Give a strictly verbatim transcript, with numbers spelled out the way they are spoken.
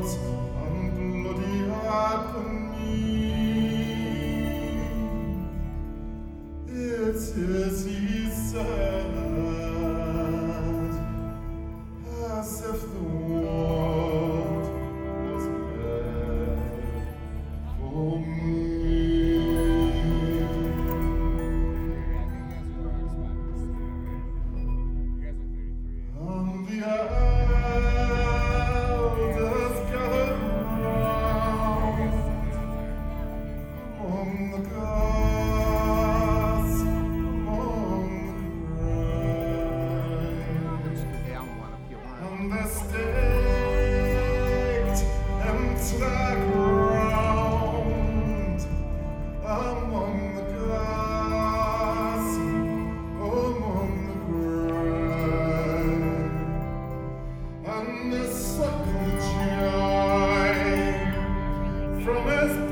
and bloody happening. It is, he said, as if the world was bad for me. And the elders gathered round among the grass, among the grain, and they staked into the ground among the grass, among the grain, and the sucking joy from his